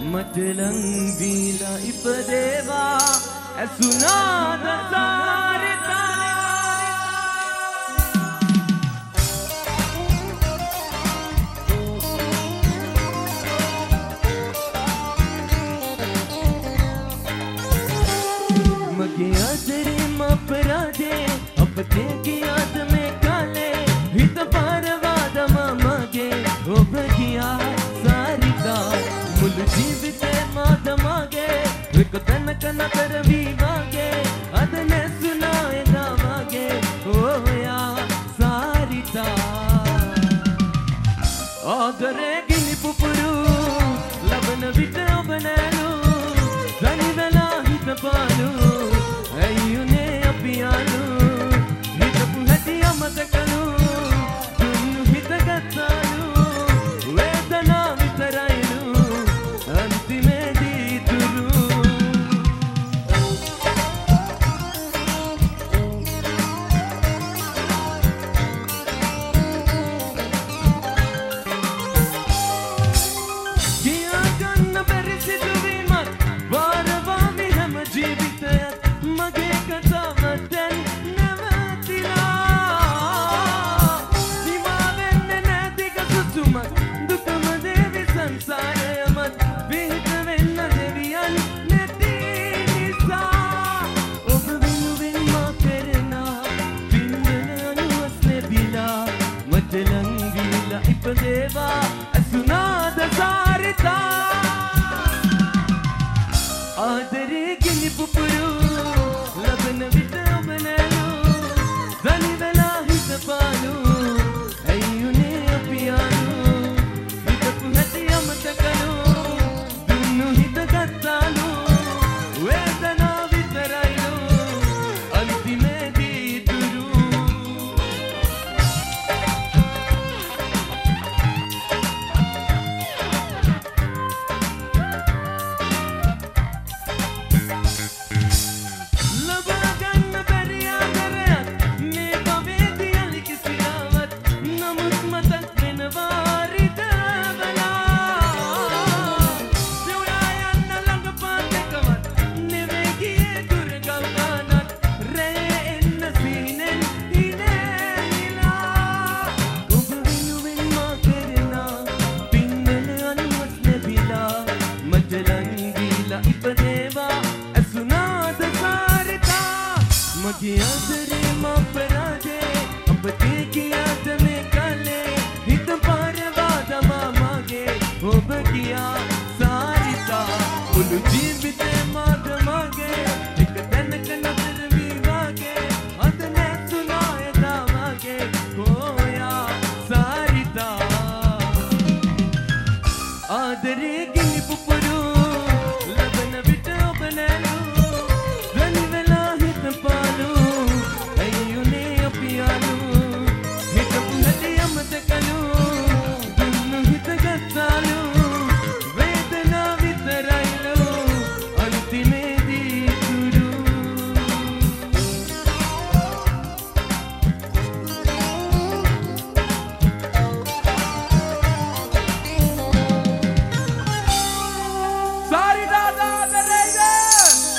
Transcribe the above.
මටලං වීලා ඉපදේවා ඇසුනාද සාරිතා මගේ අදරේම අපරාධේ අපතේ ගියාද මේ කාලේ හිත පාරවාදම මගේ ඔබ ගියා සාරිතා මුළු ජීවිතේ මාදමගේ එක තැනක නතර වී වගේ අද නැසුණා එදා වගේ ඕයා සාරිතා ආදරේ ගිනි පුපුරු ලබන විට ඔබ නෑලු තනි වෙලා හිත පාලු ඇයිුනේ අපි යාලු හිතපු හැටි අමතකලු දුන්නු හිත ගත්තාලු වේදනා විතරයිලු අන්තිමේදී තුරු කියා ගන්න බැරි සිදුවීමක් වාරවාමි හැම ජීවිතයත් මගේ කතාව දැන් නැවතිලා සීමා වෙන්නේ නැති කසුතුමක් දුකම දේවි සංසාරයමත් විහිද වෙන්න දෙවියන් නැති නිසා ඔබ වෙනුවෙන් මා කරනා පින්වන අනුවස් ලැබිලා මට ලං වීලා ඉපදේවා ඇසුනාද සාරිතා